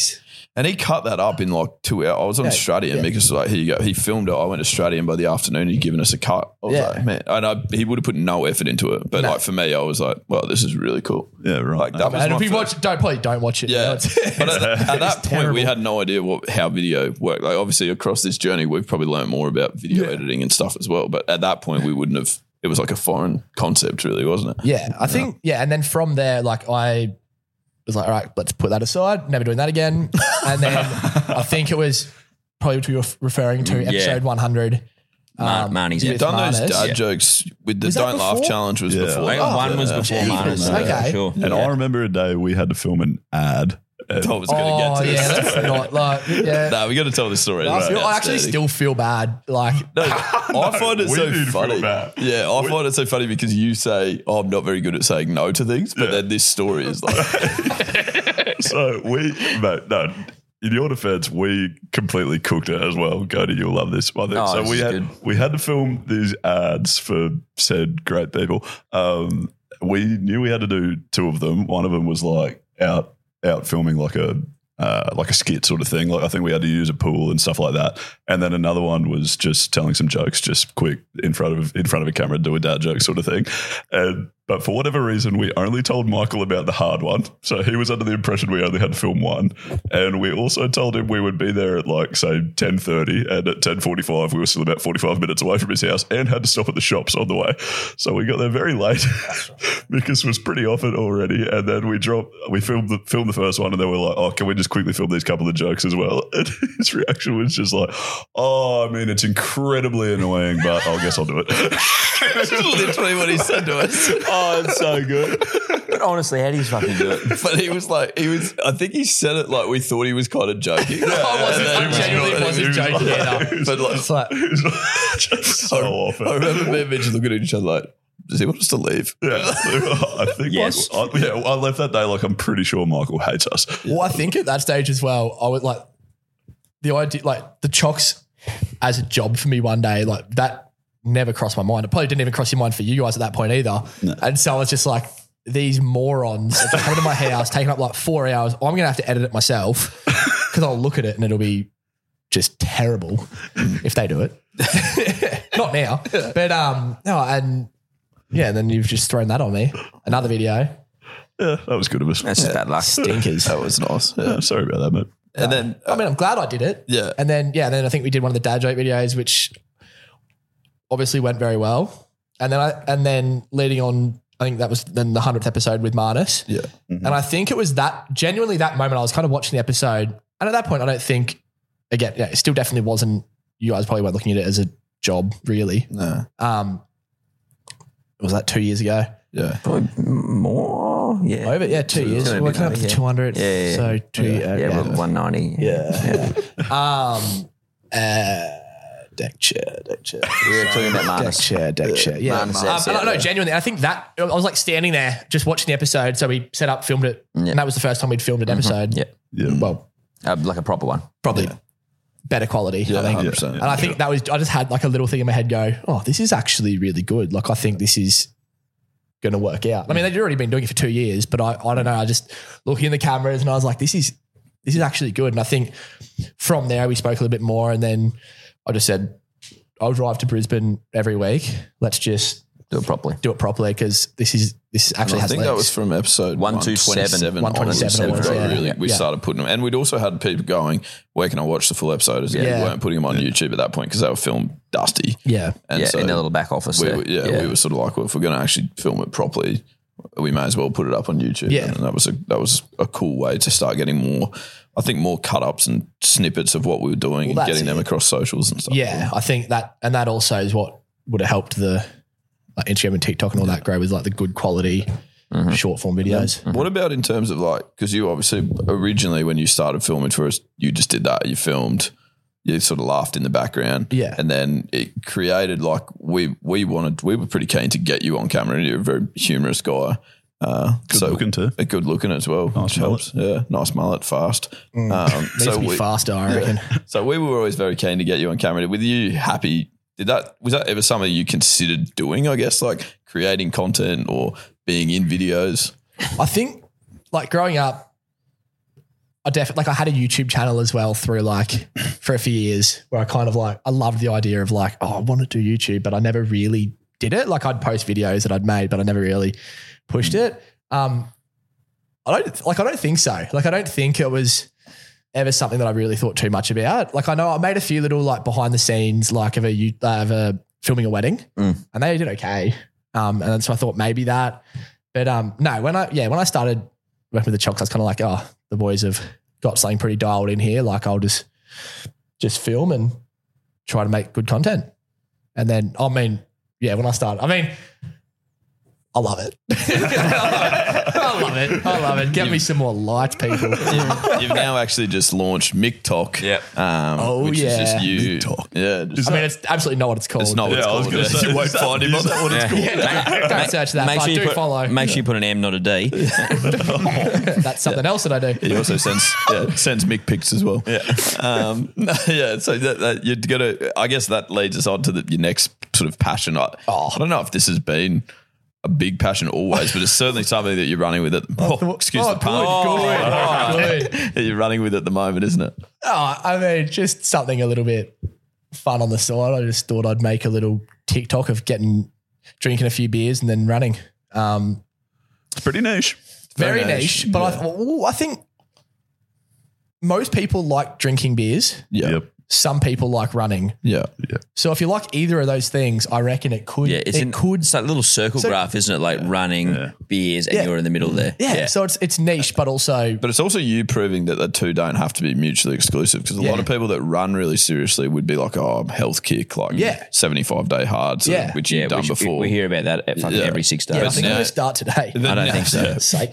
S9: And he cut that up in like 2 hours. I was on Australia and Mick was like, here you go. He filmed it. I went to Australia and by the afternoon he'd given us a cut. I was like, man, and he would have put no effort into it. But like for me, I was like, well, this is really cool.
S8: Yeah, right.
S9: Like that was
S10: And
S9: my
S10: if you
S9: first-
S10: watch, don't watch it.
S9: Yeah. But at that point, we
S10: terrible.
S9: had no idea how video worked. Like obviously across this journey, we've probably learned more about video editing and stuff as well. But at that point, we wouldn't have, it was like a foreign concept really, wasn't it?
S10: Yeah, I think, and then from there, like I was like, all right, let's put that aside, never doing that again. And then I think it was probably what you were referring to, episode 100.
S11: Marnie's
S9: You've
S10: with
S9: done those
S10: Marnus.
S9: dad jokes with the
S10: Was that
S9: Don't Laugh
S10: before?
S9: challenge was before.
S11: I think one was before Marnie's.
S10: Okay.
S11: Sure.
S8: And I remember a day we had to film an ad.
S9: I was going to get to this.
S10: that's not like,
S9: No, we got to tell this story.
S10: I actually still feel bad. Like,
S9: No, I find it
S8: We
S9: so
S8: did feel
S9: funny.
S8: bad.
S9: Yeah, I find it so funny because you say, "Oh, I'm not very good at saying no to things," but then this story is like,
S8: So in your defense, we completely cooked it as well. Cody, you'll love this. I think.
S11: Oh,
S8: So
S11: this
S8: we
S11: is
S8: had
S11: good.
S8: we had to film these ads for said great people. We knew we had to do 2 of them. One of them was like out filming like a skit sort of thing. Like I think we had to use a pool and stuff like that. And then another one was just telling some jokes, just quick in front of a camera, do a dad joke sort of thing. But for whatever reason, we only told Michael about the hard one. So he was under the impression we only had to film one. And we also told him we would be there at like, say, 10:30. And at 10:45, we were still about 45 minutes away from his house and had to stop at the shops on the way. So we got there very late. Mikus was pretty off it already. And then we filmed the first one and then we're like, oh, can we just quickly film these couple of jokes as well? And his reaction was just like, oh, I mean, it's incredibly annoying, but I guess I'll do it.
S9: That's literally what he said to us. Oh, it's so good.
S11: But honestly, how do you fucking do it?
S9: But I think he said it like we thought he was kind of joking.
S10: I genuinely wasn't joking either.
S9: But like,
S10: It's like,
S8: Just so often.
S9: I remember me and Mitch looking at each other like, does he want us to leave?
S8: Yeah, I think
S11: Yes.
S8: I left that day like I'm pretty sure Michael hates us.
S10: well, I think at that stage as well, I would like the idea, like the chocks as a job for me one day, like that never crossed my mind. It probably didn't even cross your mind for you guys at that point either. No. And so I was just like, these morons are coming to my house, taking up like 4 hours. I'm going to have to edit it myself because I'll look at it and it'll be just terrible if they do it. Not now, but no, and yeah, then you've just thrown that on me. Another video.
S8: Yeah, that was good of us.
S11: That's just bad luck.
S10: Stinkers.
S9: That was nice.
S8: Yeah, sorry about that, mate.
S9: And then
S10: I mean, I'm glad I did it.
S9: Yeah.
S10: And then I think we did one of the dad joke videos, which obviously went very well. And then leading on, I think that was then the 100th episode with Marnus.
S9: Yeah.
S10: And I think it was genuinely that moment I was kind of watching the episode. And at that point, I don't think, again, it still definitely wasn't, you guys probably weren't looking at it as a job really.
S9: No.
S10: Was that 2 years ago?
S9: Yeah.
S11: Probably more. Yeah.
S10: Over, 2 years.
S11: Gonna be
S10: Working up
S11: over,
S10: to 200.
S11: Yeah.
S10: So 2 years.
S11: 190.
S10: Deck chair.
S11: We were talking about Marnus.
S10: Deck chair. Yeah.
S11: Marnus,
S10: And I know, genuinely, I think that I was like standing there just watching the episode. So we set up, filmed it. And that was the first time we'd filmed an episode.
S11: Yeah.
S10: Well,
S11: Like a proper one.
S10: probably better quality.
S9: Yeah,
S10: I think.
S9: 100%.
S10: And I think that was, I just had like a little thing in my head go, oh, this is actually really good. Like, I think this is going to work out. I mean, they'd already been doing it for 2 years, but I don't know. I just looking in the cameras and I was like, this is actually good. And I think from there we spoke a little bit more. And then I just said, I'll drive to Brisbane every week. Let's just
S11: Do it properly.
S10: Because this actually
S9: I
S10: has
S9: think
S10: legs.
S9: that was from episode
S11: 127.
S10: 127
S9: onwards.
S10: was, yeah.
S9: Really, we
S10: Yeah.
S9: started putting them, and we'd also had people going, "Where can I watch the full episode?" As in
S10: Yeah.
S9: we weren't putting them on YouTube at that point because they were filmed dusty.
S10: Yeah.
S9: and
S11: in the little back office.
S9: we
S11: there.
S9: were, we were sort of like, well, if we're going to actually film it properly, we may as well put it up on YouTube.
S10: Yeah.
S9: And that was a cool way to start getting more. I think more cut ups and snippets of what we were doing
S10: Well,
S9: and getting
S10: that's
S9: them
S10: it.
S9: across socials and stuff.
S10: Yeah, I think that, and that also is what would have helped the like Instagram and TikTok and all that grow, was like the good quality short form videos.
S9: What about in terms of like, because you obviously originally when you started filming for us, you just did that. You filmed, you sort of laughed in the background.
S10: Yeah.
S9: And then it created like, we were pretty keen to get you on camera, and you're a very humorous guy.
S8: Good looking too.
S9: Good looking as well.
S8: Nice
S9: which helps. Yeah. Nice mullet, fast.
S10: Needs to be faster, I reckon.
S9: So we were always very keen to get you on camera. With you happy, was that ever something you considered doing, I guess, like creating content or being in videos?
S10: I think like growing up, I had a YouTube channel as well for a few years where I kind of I loved the idea of I want to do YouTube, but I never really did it. I'd post videos that I'd made, but I never really pushed it. I don't think so. I don't think it was ever something that I really thought too much about. I know I made a few little behind the scenes of a filming a wedding, and they did okay. And so I thought maybe that, but no. When I started working with the Chocks, I was kind of the boys have got something pretty dialed in here. I'll just film and try to make good content. And then when I started, I love it. I love it. Get me some more likes, people.
S9: You've now actually just launched MikTok.
S11: Yeah.
S9: Which is just you. MikTok. Yeah.
S10: It's absolutely not what it's called.
S9: It's not what it's called. Say, you won't find him on that. What it's called.
S10: Don't search that. Follow.
S11: Make sure you put an M, not a D.
S10: That's something else that I do.
S9: He also sends Mick pics as well. Yeah. So that you're gonna. I guess that leads us on to your next sort of passion. I don't know if this has been a big passion always, but it's certainly something that you're running with excuse the pun. Good. You're running with at the moment, isn't it?
S10: Just something a little bit fun on the side. I just thought I'd make a little TikTok of drinking a few beers and then running.
S8: It's pretty niche.
S10: Very niche. But I think most people like drinking beers.
S8: Yeah. Yep.
S10: Some people like running.
S9: Yeah.
S10: So if you like either of those things, I reckon it could.
S11: Yeah, it's like a little circle graph, isn't it? Running, beers, and you're in the middle there.
S10: Yeah. So it's niche, but also.
S9: But it's also you proving that the two don't have to be mutually exclusive, because a lot of people that run really seriously would be like, health kick, 75-day hard, which you've done before.
S11: We hear about that at fucking every 6 days.
S10: Yeah, I think I'm going to start today.
S11: I don't think so.
S10: Sake.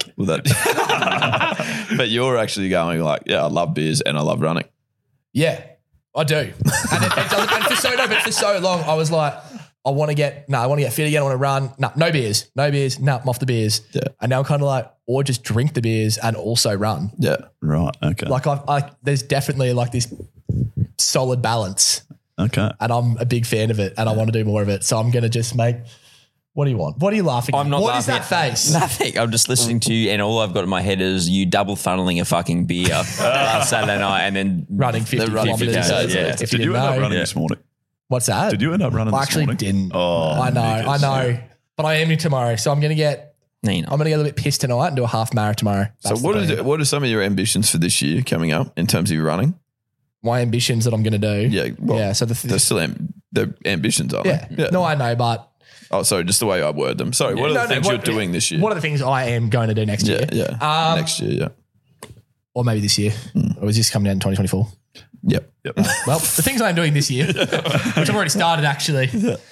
S9: But you're actually going I love beers and I love running.
S10: Yeah. I do. And for so long, I was like, I want to get fit again. I want to run. No beers. I'm off the beers.
S9: Yeah.
S10: And now I'm kind of or just drink the beers and also run.
S9: Yeah.
S8: Right. Okay.
S10: There's definitely this solid balance.
S8: Okay.
S10: And I'm a big fan of it and I want to do more of it. So I'm going to just make, what do you want? What are you laughing at?
S11: I'm not
S10: What
S11: laughing
S10: is that face?
S11: Nothing. I'm just listening to you and all I've got in my head is you double funneling a fucking beer last Saturday night and then
S10: running 50 kilometers.
S8: Did you end up running this morning?
S10: What's that?
S8: Did you end up running this morning?
S10: I actually didn't.
S8: Oh,
S10: I know. But I am tomorrow. So I'm going to get a little bit pissed tonight and do a half marathon tomorrow.
S9: That's what are some of your ambitions for this year coming up in terms of your running?
S10: My ambitions that I'm going to do.
S9: Yeah. Well, so they're still they're ambitions, aren't they?
S10: Yeah. No, I know, but.
S9: Oh, sorry, just the way I word them. Sorry, what are the things you're doing this year?
S10: What are the things I am going to do next year?
S9: Yeah. Next year, yeah.
S10: Or maybe this year. Or is this coming out in 2024?
S9: Yep.
S10: Well, the things I'm doing this year, which I've already started actually.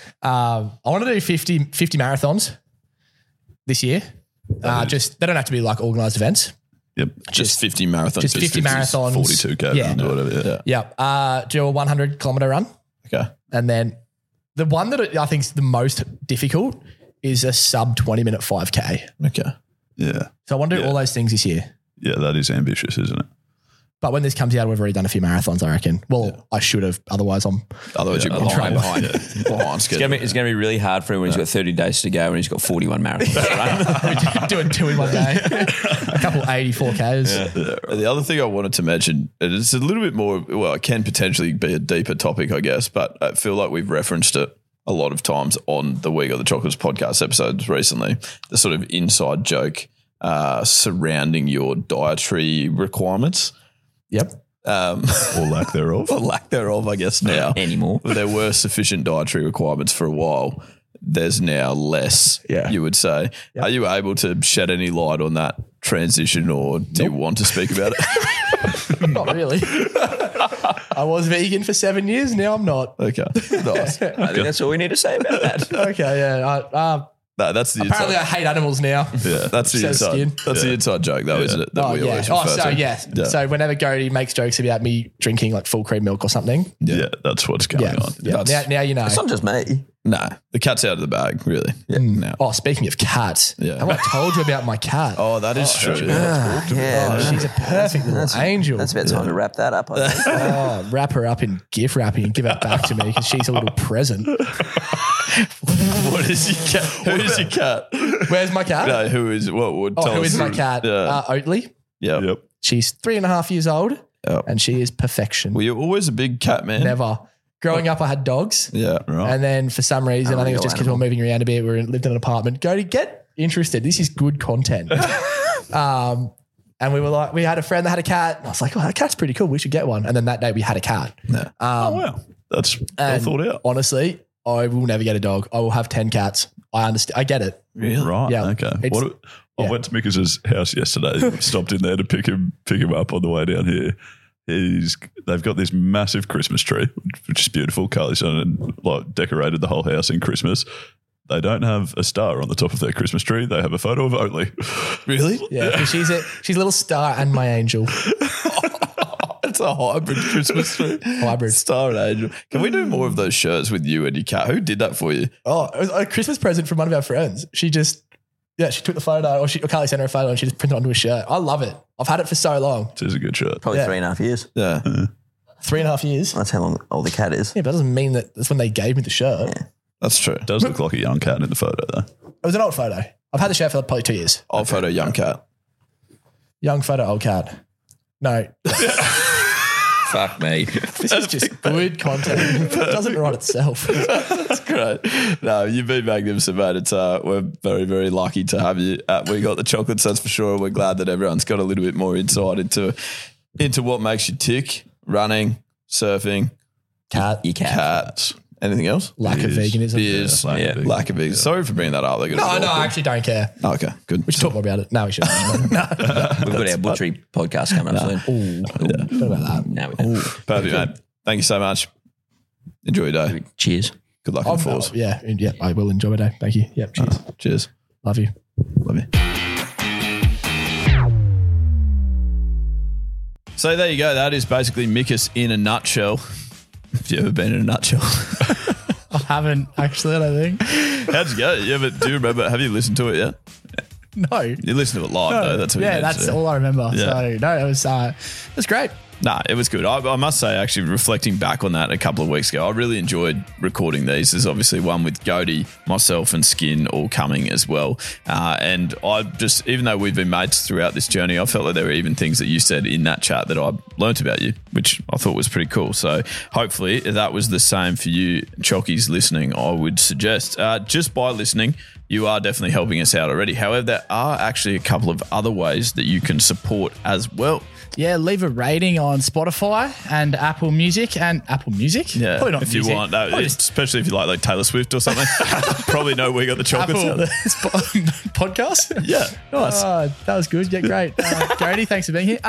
S10: I want to do 50 marathons this year. Just they don't have to be organised events.
S8: Yep.
S9: Just 50 marathons.
S10: Just 50 marathons.
S8: 42K or whatever.
S10: Yeah. Do a 100-kilometer run.
S9: Okay.
S10: And then the one that I think is the most difficult is a sub 20-minute 5K.
S9: Okay.
S8: Yeah.
S10: So I want to do all those things this year.
S8: Yeah, that is ambitious, isn't it?
S10: But when this comes out, we've already done a few marathons, I reckon. Well, I should have. Otherwise,
S9: you're behind.
S11: It's going to be really hard for him when he's got 30 days to go and he's got 41 marathons to run.
S10: Doing 2 in one day. A couple 84Ks.
S9: Yeah. The other thing I wanted to mention, it's a little bit more, it can potentially be a deeper topic, I guess, but I feel like we've referenced it a lot of times on the We Got the Chocolates podcast episodes recently, the sort of inside joke surrounding your dietary requirements.
S10: Yep.
S8: Or lack thereof.
S9: Or lack thereof, I guess now.
S11: Anymore.
S9: There were sufficient dietary requirements for a while. There's now less, you would say. Yep. Are you able to shed any light on that transition, or do you want to speak about it?
S10: Not really. I was vegan for 7 years. Now I'm not.
S9: Okay. Nice.
S11: I think that's all we need to say about that.
S10: Okay, yeah.
S9: No, that's the
S10: apparently
S9: inside.
S10: I hate animals now.
S9: Yeah, that's the inside.
S10: Skin.
S9: That's the inside joke, though, isn't it? That we always refer to.
S10: So whenever Cody makes jokes about me drinking like full cream milk or something,
S8: that's what's going on.
S10: Yeah. Now you know.
S11: It's not just me.
S9: No, the cat's out of the bag, really. Yeah. Now.
S10: Oh, speaking of cats, have I told you about my cat?
S9: Oh, that is true.
S10: She's a perfect little angel.
S11: That's about time to wrap that up, I think.
S10: Wrap her up in gift wrapping and give it back to me because she's a little present.
S9: What is your cat? Who is your cat?
S10: Where's my cat?
S9: No, who is what would tell
S10: who
S9: us
S10: is my cat? Oatly.
S9: Yep.
S10: She's 3.5 years old and she is perfection.
S9: Were you always a big cat man?
S10: Never. Growing up, I had dogs.
S9: Yeah, right.
S10: And then for some reason, I think it was just because we were moving around a bit. We lived in an apartment. Go to get interested. This is good content. And we were like, we had a friend that had a cat. And I was like, oh, that cat's pretty cool. We should get one. And then that day we had a cat.
S9: Yeah.
S8: Wow. That's well thought out.
S10: Honestly, I will never get a dog. I will have 10 cats. I understand. I get it.
S9: Really?
S8: Right.
S10: Yeah.
S8: Okay. I went to Mickus's house yesterday. Stopped in there to pick him up on the way down here. They've got this massive Christmas tree, which is beautiful. Carly's done and decorated the whole house in Christmas. They don't have a star on the top of their Christmas tree. They have a photo of Oatly.
S9: Really?
S10: Yeah. 'Cause she's a little star and my angel.
S9: It's a hybrid Christmas tree.
S10: Hybrid.
S9: Star and angel. Can we do more of those shirts with you and your cat? Who did that for you?
S10: Oh, it was a Christmas present from one of our friends. She took the photo, or Carly sent her a photo and she just printed it onto a shirt. I love it. I've had it for so long.
S8: It is a good shirt.
S11: Probably 3.5 years.
S9: Yeah.
S10: 3.5 years.
S11: That's how long old the cat is.
S10: Yeah, but that doesn't mean that that's when they gave me the shirt.
S11: Yeah.
S9: That's true.
S8: It does look like a young cat in the photo, though.
S10: It was an old photo. I've had the shirt for probably 2 years.
S9: Old photo, young cat.
S10: Young photo, old cat. No.
S11: Fuck me.
S10: This is just good content. It doesn't write itself.
S9: That's great. No, you've been magnificent, mate. We're very, very lucky to have you at We Got the Chocolates, that's for sure. We're glad that everyone's got a little bit more insight into what makes you tick. Running, surfing, cats. Anything else?
S10: Lack of veganism.
S9: Beers. Lack of veganism. Sorry for bringing that up.
S10: No, I actually don't care.
S9: Oh, okay, good.
S10: We should talk more about it. No, we shouldn't.
S11: We've got our butchery podcast coming up soon.
S10: What about that?
S11: No, we don't.
S9: Perfect, mate. Thank you so much. Enjoy your day.
S11: Cheers.
S9: Good luck in the falls.
S10: Yeah, I will enjoy my day. Thank you. Yep, cheers.
S9: Cheers.
S10: Love you.
S9: Love you. So there you go. That is basically Mickus in a nutshell. Have you ever been in a nutshell?
S10: I haven't actually, I don't think.
S9: How'd you go? Do you remember? Have you listened to it yet?
S10: No.
S9: You listened to it live, though. That's what you
S10: that's all I remember.
S9: Yeah.
S10: So, no, it was great.
S9: Nah, it was good. I must say, actually, reflecting back on that a couple of weeks ago, I really enjoyed recording these. There's obviously one with Goaty, myself and Skin all coming as well. And I just, even though we've been mates throughout this journey, I felt like there were even things that you said in that chat that I learnt about you, which I thought was pretty cool. So hopefully that was the same for you, Chockies listening, I would suggest. Just by listening, you are definitely helping us out already. However, there are actually a couple of other ways that you can support as well.
S14: Yeah, leave a rating on Spotify and Apple Music. Yeah,
S9: probably not if music. You want that, especially if you like Taylor Swift or something. Probably know We Got the Chocolates out there.
S10: Podcast.
S9: Yeah, nice.
S10: That was good. Yeah, great. Grady, thanks for being here.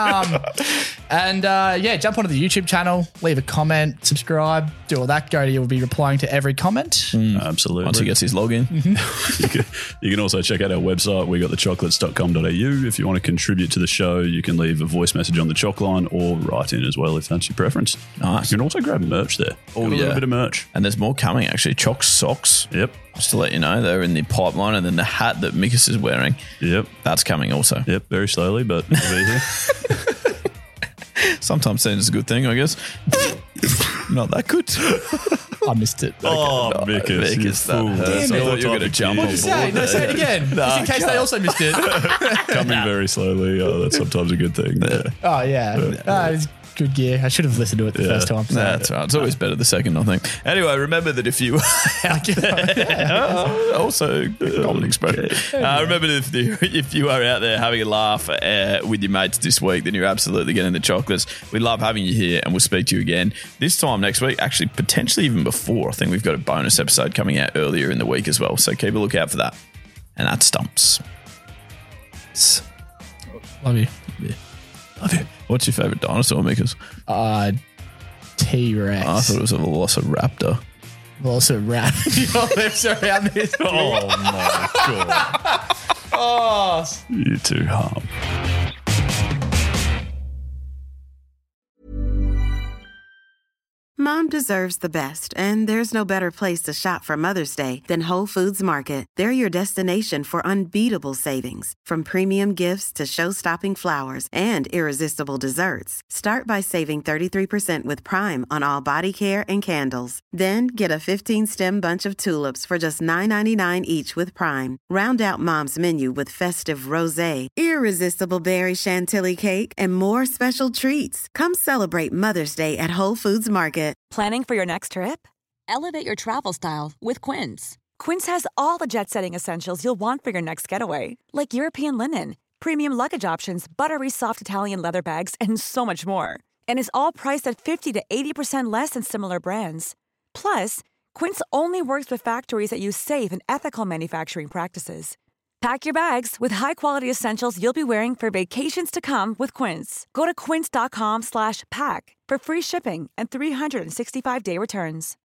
S10: Jump onto the YouTube channel, leave a comment, subscribe, do all that. Grady will be replying to every comment.
S8: Absolutely.
S9: Once he gets his login.
S8: Mm-hmm. You can also check out our website, wegotthechocolates.com.au. If you want to contribute to the show, you can leave a voice message on the Choc line or write in as well if that's your preference.
S9: Nice.
S8: You can also grab merch there.
S9: Oh, yeah.
S8: A little bit of merch.
S9: And there's more coming, actually. Choc socks.
S8: Yep.
S9: Just to let you know, they're in the pipeline. And then the hat that Mickus is wearing.
S8: Yep.
S9: That's coming also.
S8: Yep. Very slowly, but it'll be here.
S9: Sometimes seen as a good thing, I guess. Not that good.
S10: I missed it.
S9: Mickus, that hurts. I thought you were going to jump on board.
S10: Say it again. Just in case they also missed it.
S8: Coming very slowly. That's sometimes a good thing.
S10: Yeah. Oh, yeah. It's good gear. I should have listened to it the first time. So.
S9: That's right. It's always better the second, I think. Anyway, remember that if you out there, also common expression. Remember that if you are out there having a laugh with your mates this week, then you're absolutely getting the chocolates. We love having you here, and we'll speak to you again this time next week. Actually, potentially even before. I think we've got a bonus episode coming out earlier in the week as well. So keep a lookout for that. And that stumps.
S10: Love you.
S9: Yeah. Love you. What's your favourite dinosaur, Mickus?
S10: T-Rex.
S9: I thought it was a Velociraptor.
S10: Velociraptor. Your lips around this.
S8: Oh, my God.
S10: Oh.
S8: You too, harm.
S15: Mom deserves the best, and there's no better place to shop for Mother's Day than Whole Foods Market. They're your destination for unbeatable savings, from premium gifts to show-stopping flowers and irresistible desserts. Start by saving 33% with Prime on all body care and candles. Then get a 15-stem bunch of tulips for just $9.99 each with Prime. Round out Mom's menu with festive rosé, irresistible berry chantilly cake, and more special treats. Come celebrate Mother's Day at Whole Foods Market.
S16: Planning for your next trip? Elevate your travel style with Quince. Quince has all the jet-setting essentials you'll want for your next getaway, like European linen, premium luggage options, buttery soft Italian leather bags, and so much more. And is all priced at 50 to 80% less than similar brands. Plus, Quince only works with factories that use safe and ethical manufacturing practices. Pack your bags with high-quality essentials you'll be wearing for vacations to come with Quince. Go to quince.com/pack for free shipping and 365-day returns.